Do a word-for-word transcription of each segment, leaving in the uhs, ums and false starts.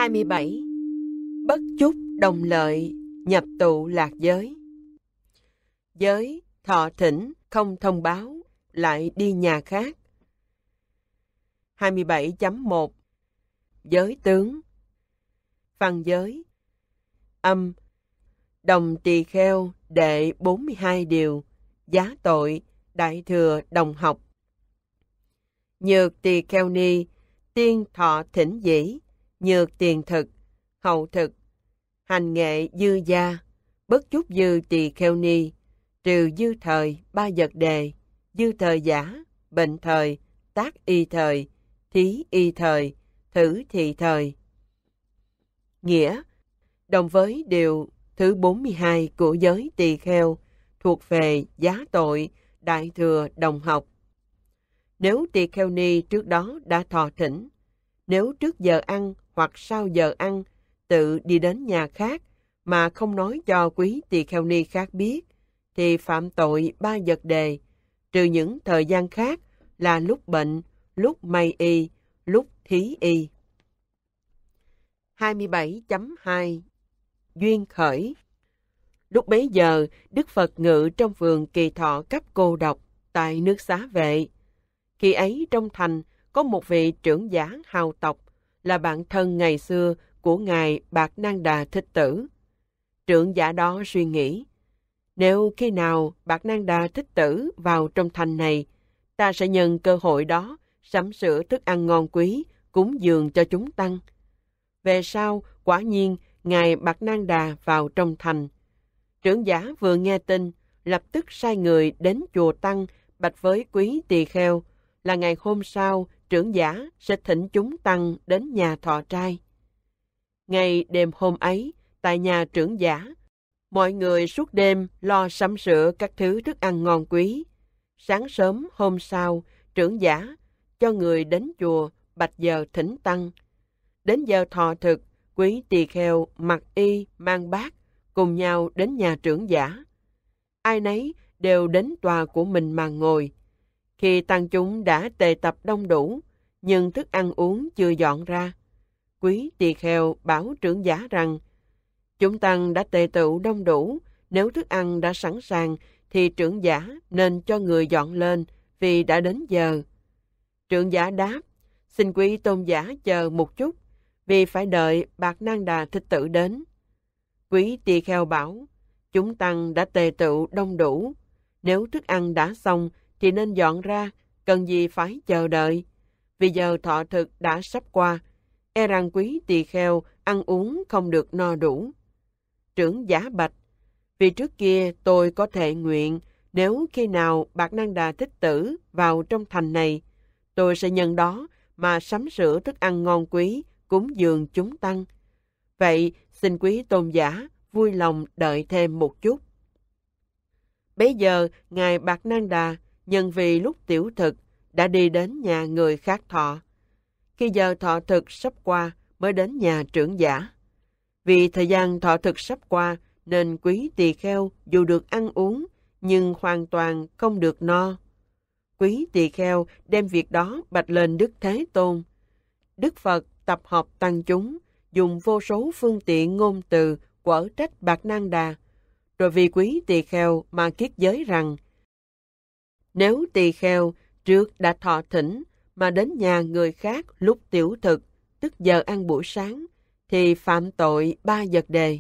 hai mươi bảy. Bất chúc đồng lợi, nhập tụ lạc giới. Giới thọ thỉnh không thông báo, lại đi nhà khác. hai mươi bảy chấm một. Giới tướng. Văn giới. Âm. Đồng tỳ kheo đệ bốn mươi hai điều, giá tội, đại thừa đồng học. Nhược tỳ kheo ni, tiên thọ thỉnh dĩ, nhược tiền thực, hậu thực, hành nghệ dư gia, bất chúc dư tỳ kheo ni, trừ dư thời ba vật đề, dư thời giả, bệnh thời, tác y thời, thí y thời, thử thị thời. Nghĩa, đồng với điều thứ bốn mươi hai của giới tỳ kheo, thuộc về giá tội, đại thừa đồng học. Nếu tỳ kheo ni trước đó đã thọ thỉnh, nếu trước giờ ăn hoặc sau giờ ăn tự đi đến nhà khác mà không nói cho quý tỳ kheo ni khác biết, thì phạm tội ba vật đề, trừ những thời gian khác là lúc bệnh, lúc may y, lúc thí y. hai mươi bảy chấm hai. Duyên khởi. Lúc bấy giờ, Đức Phật ngự trong vườn Kỳ Thọ Cấp Cô Độc tại nước Xá Vệ. Khi ấy trong thành có một vị trưởng giả hào tộc là bạn thân ngày xưa của Ngài Bạc Nang Đà Thích Tử. Trưởng giả đó suy nghĩ, nếu khi nào Bạc Nang Đà Thích Tử vào trong thành này, ta sẽ nhân cơ hội đó sắm sửa thức ăn ngon quý, cúng dường cho chúng tăng. Về sau, quả nhiên, Ngài Bạc Nang Đà vào trong thành. Trưởng giả vừa nghe tin, lập tức sai người đến chùa Tăng bạch với quý tỳ kheo là ngày hôm sau trưởng giả sẽ thỉnh chúng tăng đến nhà thọ trai. Ngày đêm hôm ấy, tại nhà trưởng giả, mọi người suốt đêm lo sắm sửa các thứ thức ăn ngon quý. Sáng sớm hôm sau, trưởng giả cho người đến chùa bạch giờ thỉnh tăng. Đến giờ thọ thực, quý tỳ kheo mặc y mang bát cùng nhau đến nhà trưởng giả. Ai nấy đều đến tòa của mình mà ngồi. Khi tăng chúng đã tề tập đông đủ, nhưng thức ăn uống chưa dọn ra, quý tỳ kheo bảo trưởng giả rằng, chúng tăng đã tề tựu đông đủ, nếu thức ăn đã sẵn sàng thì trưởng giả nên cho người dọn lên vì đã đến giờ. Trưởng giả đáp, xin quý tôn giả chờ một chút, vì phải đợi Bạc Nang Đà Thích Tử đến. Quý tỳ kheo bảo, chúng tăng đã tề tựu đông đủ, nếu thức ăn đã xong thì nên dọn ra, cần gì phải chờ đợi. Vì giờ thọ thực đã sắp qua, e rằng quý tỳ kheo ăn uống không được no đủ. Trưởng giả bạch, vì trước kia tôi có thệ nguyện, nếu khi nào Bạc Nang Đà Thích Tử vào trong thành này, tôi sẽ nhân đó mà sắm sửa thức ăn ngon quý, cúng dường chúng tăng. Vậy xin quý tôn giả vui lòng đợi thêm một chút. Bấy giờ, Ngài Bạc Nang Đà nhân vì lúc tiểu thực đã đi đến nhà người khác thọ. Khi giờ thọ thực sắp qua mới đến nhà trưởng giả. Vì thời gian thọ thực sắp qua nên quý tỳ kheo dù được ăn uống nhưng hoàn toàn không được no. Quý tỳ kheo đem việc đó bạch lên Đức Thế Tôn. Đức Phật tập hợp tăng chúng, dùng vô số phương tiện ngôn từ quở trách Bạc Nang Đà, rồi vì quý tỳ kheo mà kiết giới rằng, nếu tỳ kheo trước đã thọ thỉnh mà đến nhà người khác lúc tiểu thực, tức giờ ăn buổi sáng, thì phạm tội ba vật đề.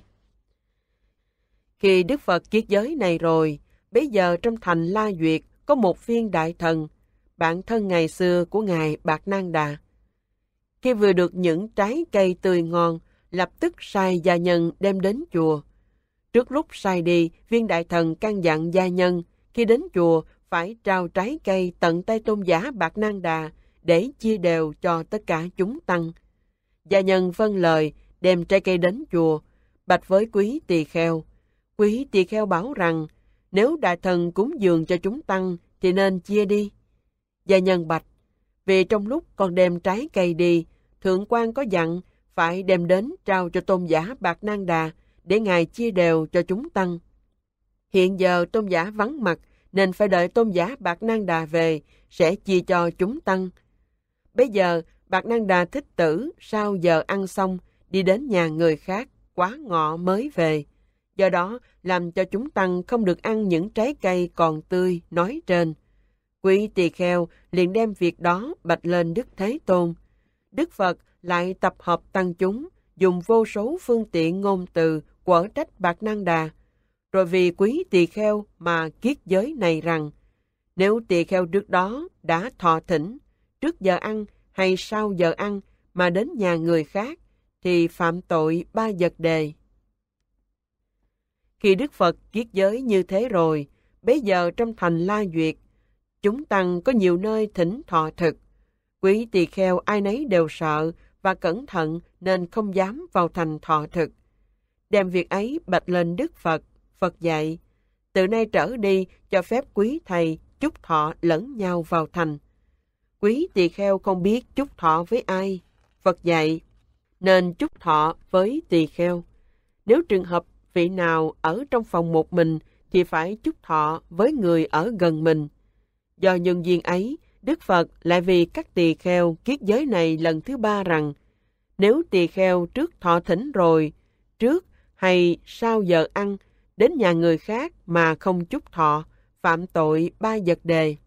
Khi Đức Phật kiết giới này rồi, bấy giờ trong thành La Duyệt có một viên đại thần, bạn thân ngày xưa của Ngài Bạc Nang Đà. Khi vừa được những trái cây tươi ngon, lập tức sai gia nhân đem đến chùa. Trước lúc sai đi, viên đại thần căn dặn gia nhân, khi đến chùa phải trao trái cây tận tay tôn giả Bạc Nang Đà để chia đều cho tất cả chúng tăng. Gia nhân vâng lời, đem trái cây đến chùa, bạch với quý tỳ kheo. Quý tỳ kheo bảo rằng, nếu đại thần cúng dường cho chúng tăng thì nên chia đi. Gia nhân bạch, vì trong lúc con đem trái cây đi, thượng quan có dặn phải đem đến trao cho tôn giả Bạc Nang Đà để ngài chia đều cho chúng tăng. Hiện giờ tôn giả vắng mặt nên phải đợi tôn giả Bạc Nang Đà về sẽ chia cho chúng tăng. Bây giờ Bạc Nang Đà Thích Tử sau giờ ăn xong đi đến nhà người khác quá ngọ mới về. Do đó, làm cho chúng tăng không được ăn những trái cây còn tươi nói trên. Quý tỳ kheo liền đem việc đó bạch lên Đức Thế Tôn. Đức Phật lại tập hợp tăng chúng, dùng vô số phương tiện ngôn từ quở trách Bạt Năng Đà. Rồi vì quý tỳ kheo mà kiết giới này rằng, nếu tỳ kheo trước đó đã thọ thỉnh, trước giờ ăn hay sau giờ ăn mà đến nhà người khác, thì phạm tội ba vật đề. Khi Đức Phật kiết giới như thế rồi, bấy giờ trong thành La Duyệt, chúng tăng có nhiều nơi thỉnh thọ thực. Quý tỳ kheo ai nấy đều sợ và cẩn thận nên không dám vào thành thọ thực. Đem việc ấy bạch lên Đức Phật. Phật dạy, từ nay trở đi cho phép quý thầy chúc thọ lẫn nhau vào thành. Quý tỳ kheo không biết chúc thọ với ai. Phật dạy, nên chúc thọ với tỳ kheo. Nếu trường hợp vị nào ở trong phòng một mình thì phải chúc thọ với người ở gần mình. Do nhân duyên ấy, Đức Phật lại vì các tỳ kheo kiết giới này lần thứ ba rằng, nếu tỳ kheo trước thọ thỉnh rồi, trước hay sau giờ ăn, đến nhà người khác mà không chúc thọ, phạm tội ba vật đề.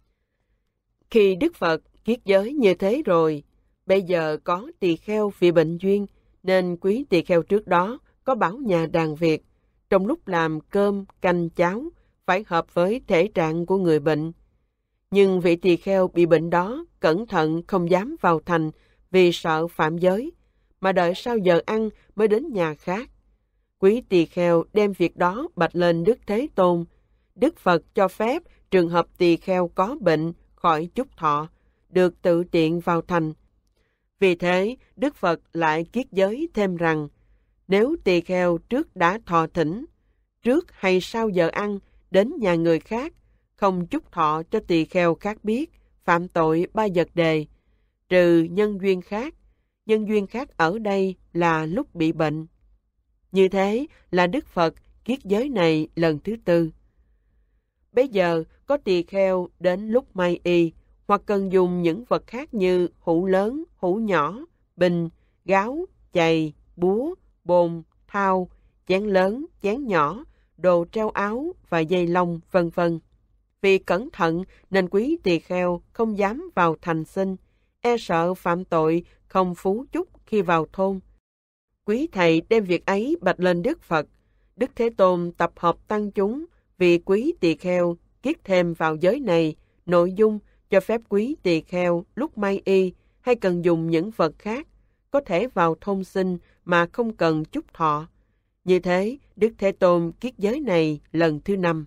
Khi Đức Phật kiết giới như thế rồi, bây giờ có tỳ kheo vì bệnh duyên, nên quý tỳ kheo trước đó có bảo nhà đàn việc, trong lúc làm cơm, canh cháo, phải hợp với thể trạng của người bệnh. Nhưng vị tỳ kheo bị bệnh đó cẩn thận không dám vào thành vì sợ phạm giới, mà đợi sau giờ ăn mới đến nhà khác. Quý tỳ kheo đem việc đó bạch lên Đức Thế Tôn. Đức Phật cho phép trường hợp tỳ kheo có bệnh khỏi chúc thọ, được tự tiện vào thành. Vì thế, Đức Phật lại kiết giới thêm rằng, nếu tỳ kheo trước đã thọ thỉnh, trước hay sau giờ ăn, đến nhà người khác, không chúc thọ cho tỳ kheo khác biết, phạm tội ba vật đề, trừ nhân duyên khác. Nhân duyên khác ở đây là lúc bị bệnh. Như thế là Đức Phật kiết giới này lần thứ tư. Bây giờ có tỳ kheo đến lúc may y, hoặc cần dùng những vật khác như hũ lớn, hũ nhỏ, bình, gáo, chày, búa, bồn, thao, chén lớn, chén nhỏ, đồ treo áo và dây lông, vân vân. Vì cẩn thận nên quý tỳ kheo không dám vào thành xin, e sợ phạm tội không phú chúc khi vào thôn. Quý thầy đem việc ấy bạch lên Đức Phật. Đức Thế Tôn tập hợp tăng chúng vì quý tỳ kheo kiết thêm vào giới này nội dung cho phép quý tỳ kheo lúc may y hay cần dùng những vật khác có thể vào thôn xin mà không cần chúc thọ. Như thế, Đức Thế Tôn kiết giới này lần thứ năm.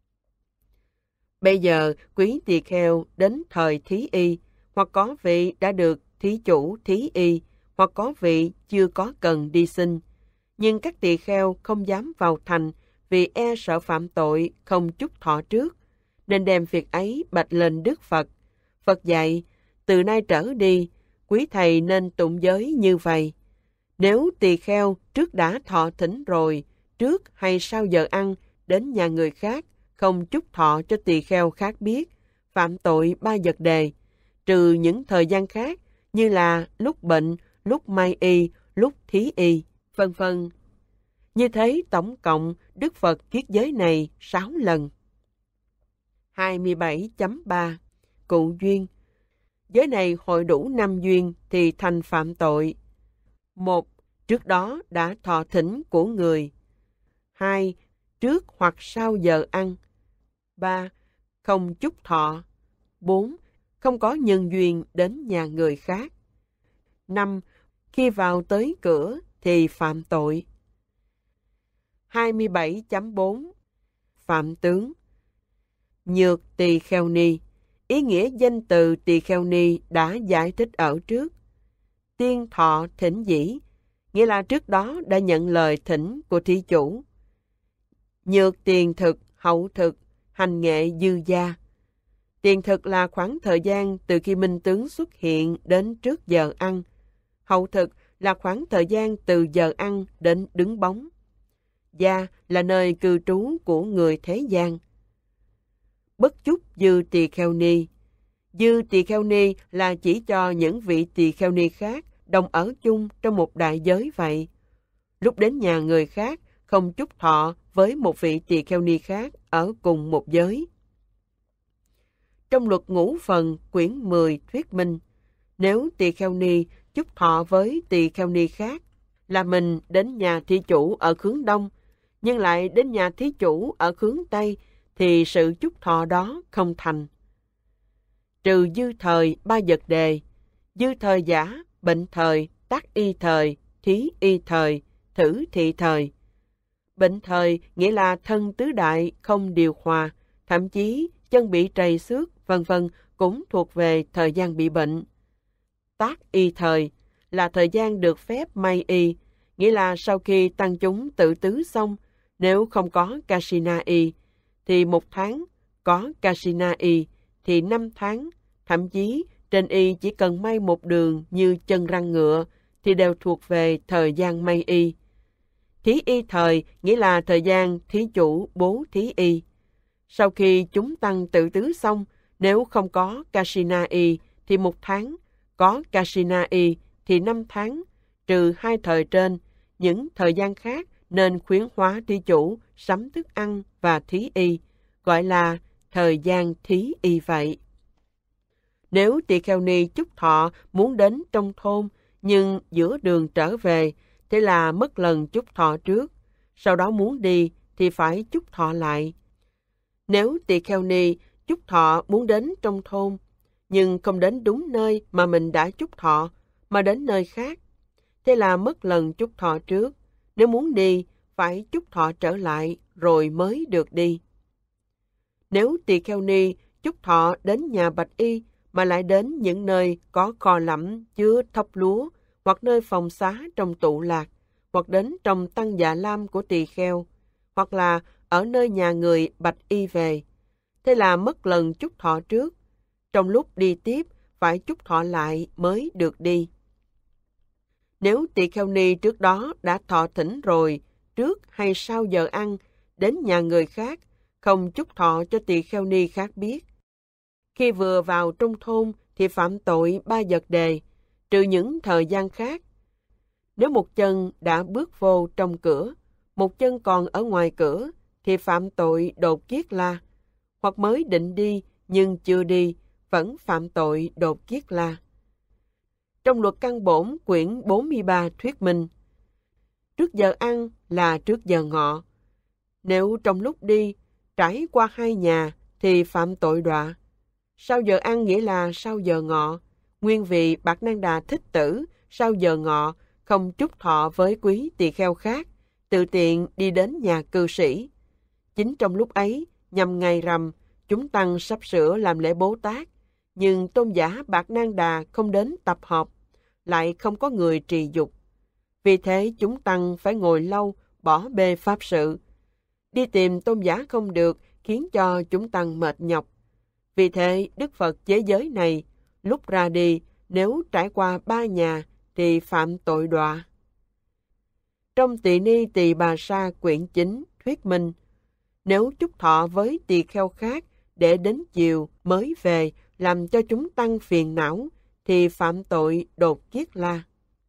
Bây giờ, quý tỳ kheo đến thời thí y, hoặc có vị đã được thí chủ thí y, hoặc có vị chưa có cần đi xin. Nhưng các tỳ kheo không dám vào thành vì e sợ phạm tội không chúc thọ trước, nên đem việc ấy bạch lên Đức Phật. Phật dạy, từ nay trở đi, quý thầy nên tụng giới như vậy. Nếu tỳ kheo trước đã thọ thỉnh rồi, trước hay sau giờ ăn, đến nhà người khác, không chúc thọ cho tỳ kheo khác biết, phạm tội ba vật đề, trừ những thời gian khác như là lúc bệnh, lúc may y, lúc thí y, vân vân. Như thế tổng cộng Đức Phật kiết giới này sáu lần. hai mươi bảy chấm ba Cụ duyên. Giới này hội đủ năm duyên thì thành phạm tội. Một. Trước đó đã thọ thỉnh của người. Hai. Trước hoặc sau giờ ăn. Ba. Không chúc thọ. Bốn. Không có nhân duyên đến nhà người khác. Năm. Khi vào tới cửa thì phạm tội. hai mươi bảy chấm bốn Phạm tướng. Nhược tỳ kheo ni. Ý nghĩa danh từ tỳ kheo ni đã giải thích ở trước. Tiên thọ thỉnh dĩ, nghĩa là trước đó đã nhận lời thỉnh của thí chủ. Nhược tiền thực, hậu thực, hành nghệ dư gia. Tiền thực là khoảng thời gian từ khi minh tướng xuất hiện đến trước giờ ăn. Hậu thực là khoảng thời gian từ giờ ăn đến đứng bóng. Gia là nơi cư trú của người thế gian. Bất chúc dư tỳ kheo ni. Dư tỳ kheo ni là chỉ cho những vị tỳ kheo ni khác đồng ở chung trong một đại giới vậy. Lúc đến nhà người khác, không chúc thọ với một vị tỳ kheo ni khác ở cùng một giới. Trong luật ngũ phần quyển mười thuyết minh, nếu tỳ kheo ni chúc thọ với tỳ kheo ni khác, là mình đến nhà thí chủ ở hướng đông, nhưng lại đến nhà thí chủ ở hướng tây, thì sự chúc thọ đó không thành. Trừ dư thời ba vật đề, dư thời giả, bệnh thời, tác y thời, thí y thời, thử thị thời. Bệnh thời nghĩa là thân tứ đại không điều hòa, thậm chí chân bị trầy xước, vân vân cũng thuộc về thời gian bị bệnh. Tác y thời là thời gian được phép may y, nghĩa là sau khi tăng chúng tự tứ xong, nếu không có Kasina y, thì một tháng, có Kasina y, thì năm tháng, thậm chí trên y chỉ cần may một đường như chân răng ngựa, thì đều thuộc về thời gian may y. Thí y thời nghĩa là thời gian thí chủ bố thí y. Sau khi chúng tăng tự tứ xong, nếu không có Kasina y, thì một tháng, có Kasina y, thì năm tháng, trừ hai thời trên, những thời gian khác nên khuyến hóa thí chủ sắm thức ăn và thí y, gọi là thời gian thí y vậy. Nếu tỳ kheo ni chúc thọ muốn đến trong thôn, nhưng giữa đường trở về, thế là mất lần chúc thọ trước, sau đó muốn đi thì phải chúc thọ lại. Nếu tỳ kheo ni chúc thọ muốn đến trong thôn, nhưng không đến đúng nơi mà mình đã chúc thọ, mà đến nơi khác, thế là mất lần chúc thọ trước. Nếu muốn đi, phải chúc thọ trở lại rồi mới được đi. Nếu tỳ kheo ni chúc thọ đến nhà bạch y, mà lại đến những nơi có kho lẫm chứa thóc lúa, hoặc nơi phòng xá trong tụ lạc, hoặc đến trong tăng dạ lam của tỳ kheo, hoặc là ở nơi nhà người bạch y về, thế là mất lần chúc thọ trước. Trong lúc đi tiếp, phải chúc thọ lại mới được đi. Nếu tỳ kheo ni trước đó đã thọ thỉnh rồi, trước hay sau giờ ăn, đến nhà người khác, không chúc thọ cho tỳ kheo ni khác biết. Khi vừa vào trong thôn thì phạm tội ba vật đề, trừ những thời gian khác. Nếu một chân đã bước vô trong cửa, một chân còn ở ngoài cửa, thì phạm tội đột kiết la, hoặc mới định đi nhưng chưa đi, vẫn phạm tội đột kiết la. Trong luật căn bổn quyển bốn mươi ba thuyết minh, trước giờ ăn là trước giờ ngọ. Nếu trong lúc đi, trải qua hai nhà thì phạm tội đọa. Sau giờ ăn nghĩa là sau giờ ngọ. Nguyên vị Bạt Năng Đà Thích Tử sau giờ ngọ không chúc thọ với quý tỳ kheo khác, tự tiện đi đến nhà cư sĩ. Chính trong lúc ấy, nhằm ngày rằm, chúng tăng sắp sửa làm lễ Bố Tát, nhưng tôn giả Bạt Năng Đà không đến tập họp, lại không có người trì dục. Vì thế chúng tăng phải ngồi lâu, bỏ bê pháp sự. Đi tìm tôn giả không được, khiến cho chúng tăng mệt nhọc. Vì thế Đức Phật chế giới này, lúc ra đi, nếu trải qua ba nhà, thì phạm tội đọa. Trong Tỳ Ni Tỳ Bà Sa quyển chín thuyết minh, nếu chúc thọ với tỳ kheo khác để đến chiều mới về làm cho chúng tăng phiền não, thì phạm tội đột kiết la.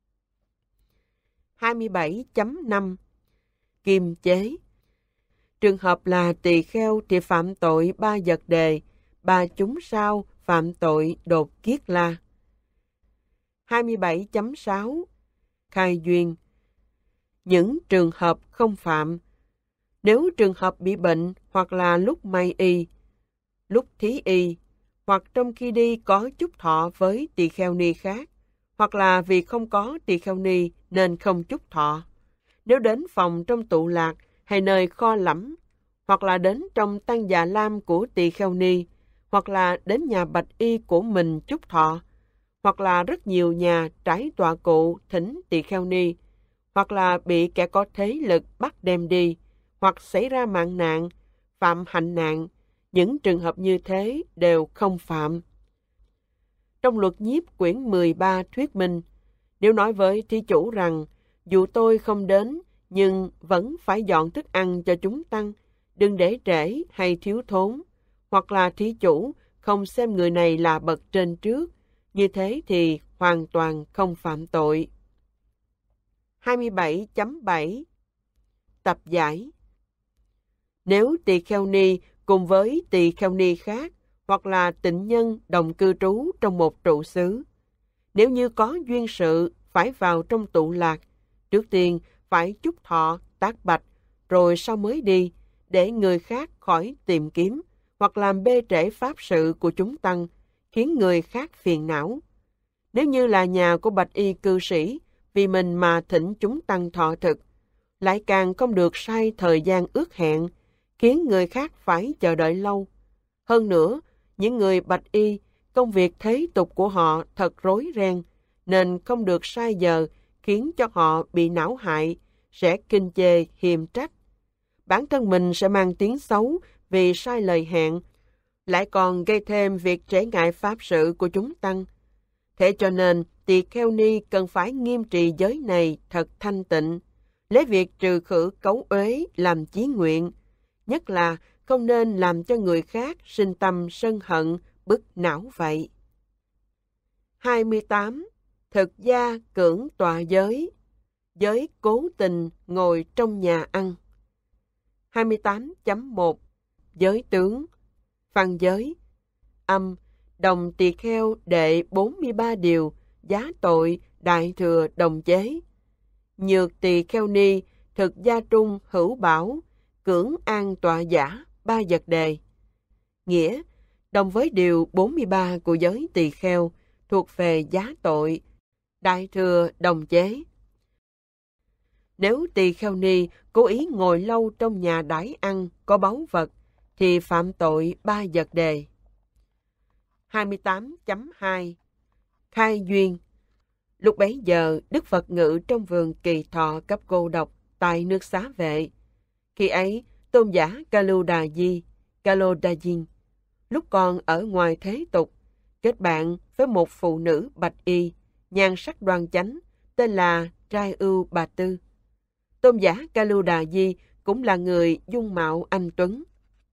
hai mươi bảy chấm năm Kiềm chế. Trường hợp là tỳ kheo thì phạm tội ba vật đề, ba chúng sao phạm tội đột kiết la. hai mươi bảy chấm sáu Khai duyên. Những trường hợp không phạm. Nếu trường hợp bị bệnh hoặc là lúc may y, lúc thí y, hoặc trong khi đi có chúc thọ với tỳ kheo ni khác, hoặc là vì không có tỳ kheo ni nên không chúc thọ. Nếu đến phòng trong tụ lạc hay nơi kho lẫm, hoặc là đến trong tăng già lam của tỳ kheo ni, hoặc là đến nhà bạch y của mình chúc thọ, hoặc là rất nhiều nhà trải tọa cụ thỉnh tỳ kheo ni, hoặc là bị kẻ có thế lực bắt đem đi, hoặc xảy ra mạng nạn, phạm hạnh nạn, những trường hợp như thế đều không phạm. Trong luật nhiếp quyển mười ba thuyết minh, nếu nói với thí chủ rằng, dù tôi không đến, nhưng vẫn phải dọn thức ăn cho chúng tăng, đừng để trễ hay thiếu thốn, hoặc là thí chủ không xem người này là bậc trên trước, Như thế thì hoàn toàn không phạm tội. hai mươi bảy chấm bảy Tập giải. Nếu tỳ kheo ni cùng với tỳ kheo ni khác hoặc là tịnh nhân đồng cư trú trong một trụ xứ, nếu như có duyên sự phải vào trong tụ lạc, trước tiên phải chúc thọ, tác bạch, rồi sau mới đi, để người khác khỏi tìm kiếm hoặc làm bê trễ pháp sự của chúng tăng, khiến người khác phiền não. Nếu như là nhà của bạch y cư sĩ, vì mình mà thỉnh chúng tăng thọ thực, lại càng không được sai thời gian ước hẹn, khiến người khác phải chờ đợi lâu. Hơn nữa, những người bạch y, công việc thế tục của họ thật rối ren, nên không được sai giờ, khiến cho họ bị não hại, sẽ kinh chê, hiềm trách. Bản thân mình sẽ mang tiếng xấu vì sai lời hẹn, lại còn gây thêm việc trễ ngại pháp sự của chúng tăng. Thế cho nên, tỳ kheo ni cần phải nghiêm trì giới này thật thanh tịnh, lấy việc trừ khử cấu uế làm chí nguyện, nhất là không nên làm cho người khác sinh tâm sân hận, bức não vậy. hai mươi tám. Thực gia cưỡng tọa giới. Giới cố tình ngồi trong nhà ăn. hai mươi tám chấm một Giới tướng. Văn giới. Âm. Đồng tỳ kheo đệ bốn mươi ba điều, giá tội, đại thừa đồng chế. Nhược tỳ kheo ni, thực gia trung hữu bảo, cưỡng an tọa giả, ba vật đề. Nghĩa, đồng với điều bốn mươi ba của giới tỳ kheo, thuộc về giá tội, đại thừa đồng chế. Nếu tỳ kheo ni cố ý ngồi lâu trong nhà đãi ăn có báu vật, thì phạm tội ba vật đề. hai mươi tám chấm hai Khai duyên. Lúc bấy giờ, Đức Phật ngự trong vườn Kỳ Thọ cấp cô độc tại nước Xá Vệ. Khi ấy, tôn giả Kaluda Di, Kalodajin, lúc còn ở ngoài thế tục, kết bạn với một phụ nữ bạch y, nhan sắc đoan chánh, tên là Trai Ưu Bà Tư. Tôn giả Kaluda Di cũng là người dung mạo anh tuấn.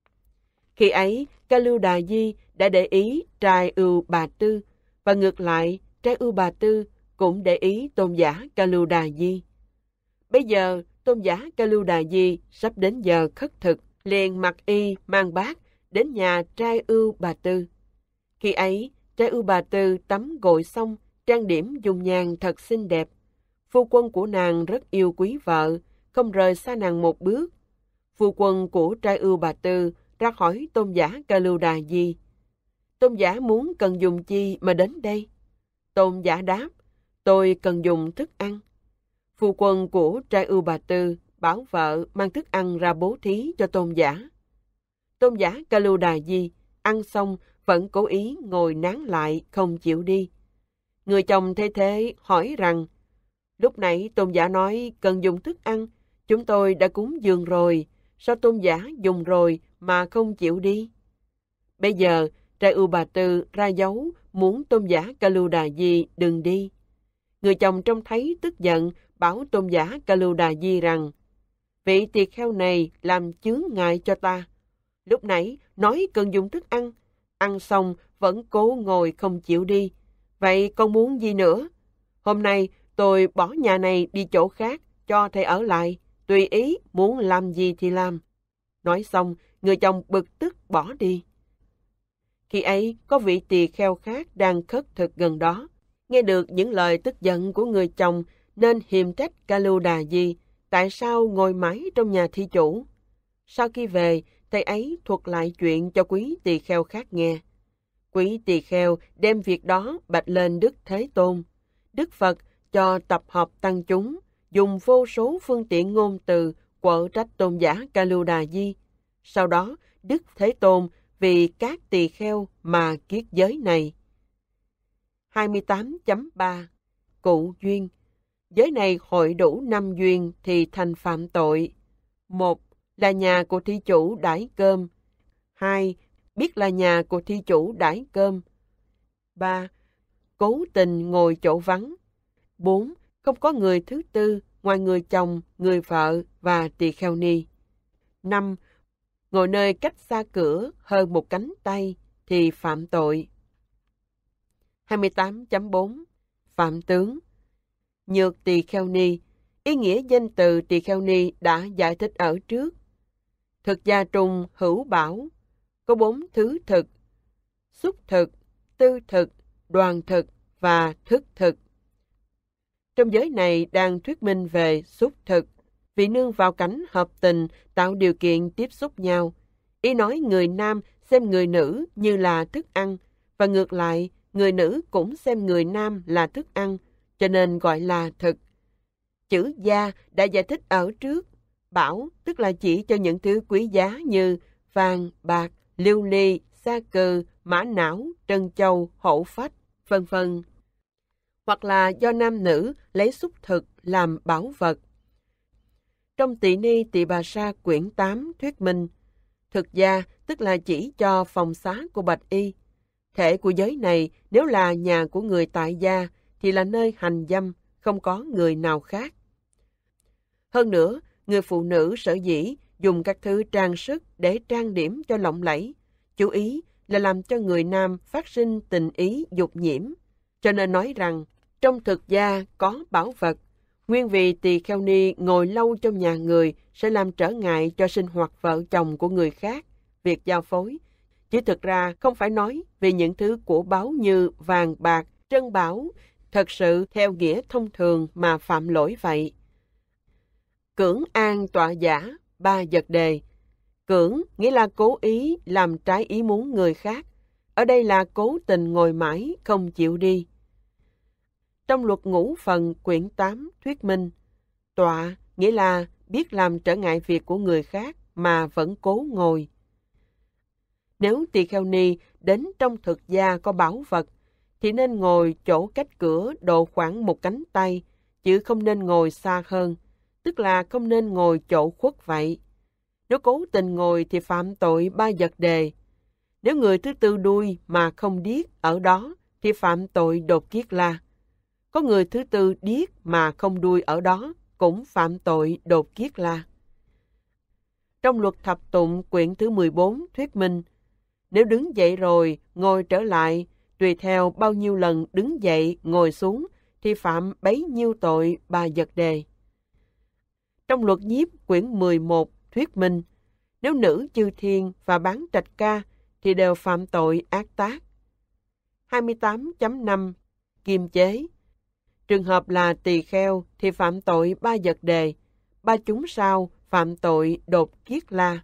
Khi ấy, Kaluda Di đã để ý Trai Ưu Bà Tư, và ngược lại, Trai Ưu Bà Tư cũng để ý tôn giả Kaluda Di. Bây giờ, tôn giả Kaluda Di sắp đến giờ khất thực, liền mặc y mang bát đến nhà Trai Ưu Bà Tư. Khi ấy, Trai Ưu Bà Tư tắm gội xong, trang điểm dung nhan thật xinh đẹp. Phu quân của nàng rất yêu quý vợ, không rời xa nàng một bước. Phu quân của Trai Ưu Bà Tư ra hỏi tôn giả Kaluda Di: tôn giả muốn cần dùng chi mà đến đây? Tôn giả đáp: tôi cần dùng thức ăn. Phu quân của Trai Ưu Bà Tư bảo vợ mang thức ăn ra bố thí cho tôn giả. Tôn giả Kaluda Di ăn xong vẫn cố ý ngồi nán lại không chịu đi. Người chồng thế thế hỏi rằng: lúc nãy tôn giả nói cần dùng thức ăn, chúng tôi đã cúng dường rồi, sao tôn giả dùng rồi mà không chịu đi? Bây giờ, Trai Ưu Bà Tư ra dấu muốn tôn giả Kaluda Di đừng đi. Người chồng trông thấy tức giận, bảo tôn giả Kaluda Di rằng: vị tỳ kheo này làm chướng ngại cho ta. Lúc nãy nói cần dùng thức ăn, ăn xong vẫn cố ngồi không chịu đi. Vậy con muốn gì nữa? Hôm nay tôi bỏ nhà này đi chỗ khác, cho thầy ở lại, tùy ý muốn làm gì thì làm. Nói xong, người chồng bực tức bỏ đi. Khi ấy, có vị tỳ kheo khác đang khất thực gần đó, nghe được những lời tức giận của người chồng nên hiềm trách Kaluda Di tại sao ngồi mãi trong nhà thi chủ. Sau khi về, thầy ấy thuật lại chuyện cho quý tỳ kheo khác nghe. Quý tỳ kheo đem việc đó bạch lên Đức Thế Tôn. Đức Phật cho tập hợp tăng chúng, dùng vô số phương tiện ngôn từ quở trách tôn giả Kaluda Di. Sau đó, Đức Thế Tôn vì các tỳ kheo mà kiết giới này. hai mươi tám chấm ba Cụ duyên. Giới này hội đủ năm duyên thì thành phạm tội. Một là nhà của thí chủ đãi cơm. Hai, biết là nhà của thí chủ đãi cơm. Ba, cố tình ngồi chỗ vắng. Bốn, không có người thứ tư ngoài người chồng, người vợ và tỳ kheo ni. Năm, ngồi nơi cách xa cửa hơn một cánh tay thì phạm tội. hai mươi tám chấm bốn Phạm tướng. Nhược tỳ kheo ni, ý nghĩa danh từ tỳ kheo ni đã giải thích ở trước. Thực gia trung hữu bảo, có bốn thứ thực: xúc thực, tư thực, đoàn thực và thức thực. Trong giới này đang thuyết minh về xúc thực, vì nương vào cảnh hợp tình tạo điều kiện tiếp xúc nhau. Ý nói người nam xem người nữ như là thức ăn, và ngược lại, người nữ cũng xem người nam là thức ăn, cho nên gọi là thực. Chữ gia đã giải thích ở trước. Bảo tức là chỉ cho những thứ quý giá như vàng, bạc, lưu ly, sa cừ, mã não, trân châu, hổ phách, vân vân. Hoặc là do nam nữ lấy xúc thực làm bảo vật. Trong Tỳ Ni Tỳ Bà Sa quyển tám thuyết minh, thực gia tức là chỉ cho phòng xá của bạch y. Thể của giới này nếu là nhà của người tại gia thì là nơi hành dâm, không có người nào khác. Hơn nữa, người phụ nữ sở dĩ dùng các thứ trang sức để trang điểm cho lộng lẫy, chú ý là làm cho người nam phát sinh tình ý dục nhiễm. Cho nên nói rằng, trong thực gia có bảo vật, nguyên vì tỳ kheo ni ngồi lâu trong nhà người sẽ làm trở ngại cho sinh hoạt vợ chồng của người khác, việc giao phối. Chứ thực ra không phải nói về những thứ của báu như vàng bạc, trân bảo, thật sự theo nghĩa thông thường mà phạm lỗi vậy. Cưỡng an tọa giả, ba vật đề. Cưỡng nghĩa là cố ý làm trái ý muốn người khác. Ở đây là cố tình ngồi mãi, không chịu đi. Trong luật ngũ phần quyển tám thuyết minh, tọa nghĩa là biết làm trở ngại việc của người khác mà vẫn cố ngồi. Nếu tỳ kheo ni đến trong thực gia có bảo vật, thì nên ngồi chỗ cách cửa độ khoảng một cánh tay, chứ không nên ngồi xa hơn, tức là không nên ngồi chỗ khuất vậy. Nếu cố tình ngồi thì phạm tội ba vật đề. Nếu người thứ tư đuôi mà không điếc ở đó thì phạm tội đột kiết la. Có người thứ tư điếc mà không đuôi ở đó cũng phạm tội đột kiết la. Trong luật thập tụng quyển thứ mười bốn thuyết minh, nếu đứng dậy rồi ngồi trở lại, tùy theo bao nhiêu lần đứng dậy ngồi xuống thì phạm bấy nhiêu tội ba vật đề. Trong luật nhiếp quyển mười một thuyết minh, nếu nữ chư thiên và bán trạch ca thì đều phạm tội ác tác. hai mươi tám chấm năm Kiềm chế. Trường hợp là tỳ kheo thì phạm tội ba vật đề, ba chúng sao phạm tội đột kiết la.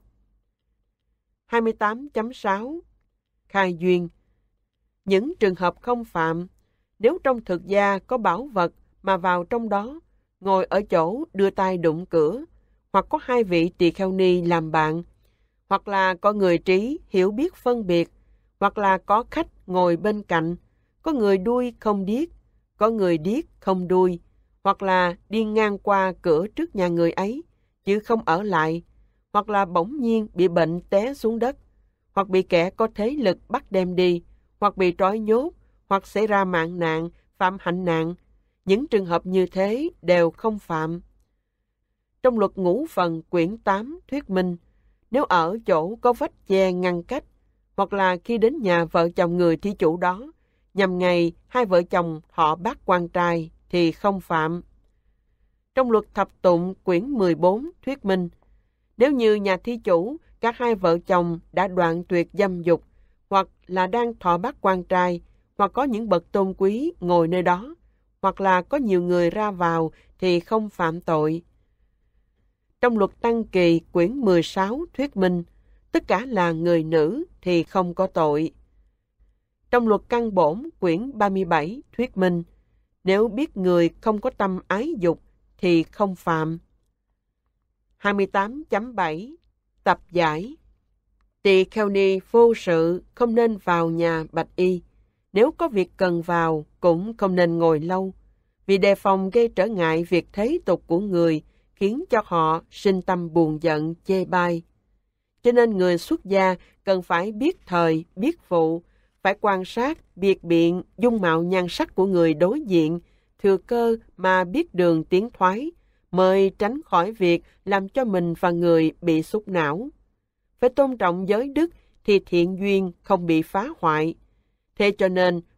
hai mươi tám chấm sáu Khai duyên. Những trường hợp không phạm, nếu trong thực gia có bảo vật mà vào trong đó, ngồi ở chỗ đưa tay đụng cửa, hoặc có hai vị tỳ kheo ni làm bạn, hoặc là có người trí hiểu biết phân biệt, hoặc là có khách ngồi bên cạnh, có người đuôi không điếc, có người điếc không đuôi, hoặc là đi ngang qua cửa trước nhà người ấy, chứ không ở lại, hoặc là bỗng nhiên bị bệnh té xuống đất, hoặc bị kẻ có thế lực bắt đem đi, hoặc bị trói nhốt, hoặc xảy ra mạng nạn, phạm hạnh nạn. Những trường hợp như thế đều không phạm. Trong luật ngũ phần quyển tám thuyết minh, nếu ở chỗ có vách che ngăn cách, hoặc là khi đến nhà vợ chồng người thí chủ đó, nhằm ngày hai vợ chồng họ bác quan trai thì không phạm. Trong luật thập tụng quyển mười bốn thuyết minh, nếu như nhà thí chủ, các hai vợ chồng đã đoạn tuyệt dâm dục, hoặc là đang thọ bát quan trai, hoặc có những bậc tôn quý ngồi nơi đó, hoặc là có nhiều người ra vào thì không phạm tội. Trong luật Tăng Kỳ quyển mười sáu thuyết minh, tất cả là người nữ thì không có tội. Trong luật Căn Bổn quyển ba mươi bảy thuyết minh, nếu biết người không có tâm ái dục thì không phạm. hai mươi tám chấm bảy Tập giải. Tỳ kheo ni vô sự không nên vào nhà bạch y. Nếu có việc cần vào cũng không nên ngồi lâu, vì đề phòng gây trở ngại việc thế tục của người, khiến cho họ sinh tâm buồn giận, chê bai. Cho nên người xuất gia cần phải biết thời, biết vụ, phải quan sát, biệt biện, dung mạo nhan sắc của người đối diện, thừa cơ mà biết đường tiến thoái, mới tránh khỏi việc làm cho mình và người bị xúc não. Phải tôn trọng giới đức thì thiện duyên không bị phá hoại. Thế cho nên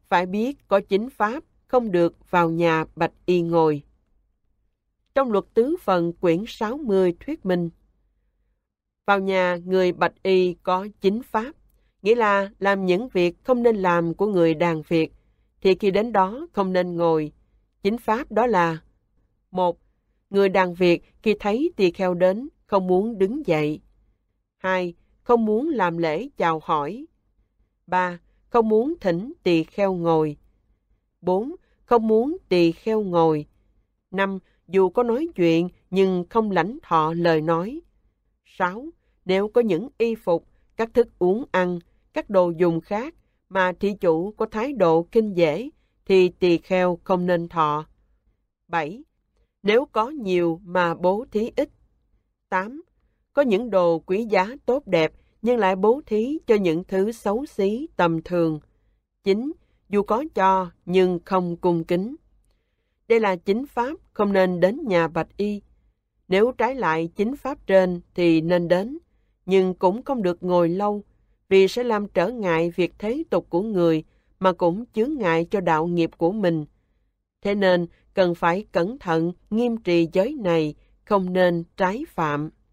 phải biết có chính pháp, không được vào nhà bạch y ngồi. Trong luật tứ phần quyển sáu mươi thuyết minh, vào nhà người bạch y có chính pháp, nghĩa là làm những việc không nên làm của người đàn việc, thì khi đến đó không nên ngồi. Chính pháp đó là: một. Người đàn việc khi thấy tỳ kheo đến, không muốn đứng dậy. Hai. Không muốn làm lễ chào hỏi. Ba. Không muốn thỉnh tỳ kheo ngồi. Bốn. Không muốn tỳ kheo ngồi. Năm. Dù có nói chuyện nhưng không lãnh thọ lời nói. Sáu. Nếu có những y phục, các thức uống ăn, các đồ dùng khác mà thị chủ có thái độ kinh dễ, thì tỳ kheo không nên thọ. Bảy. Nếu có nhiều mà bố thí ít. Tám. Có những đồ quý giá tốt đẹp nhưng lại bố thí cho những thứ xấu xí tầm thường. Chín. Dù có cho nhưng không cung kính. Đây là chính pháp, không nên đến nhà bạch y. Nếu trái lại chính pháp trên thì nên đến, nhưng cũng không được ngồi lâu, vì sẽ làm trở ngại việc thế tục của người, mà cũng chướng ngại cho đạo nghiệp của mình. Thế nên cần phải cẩn thận nghiêm trì giới này, không nên trái phạm.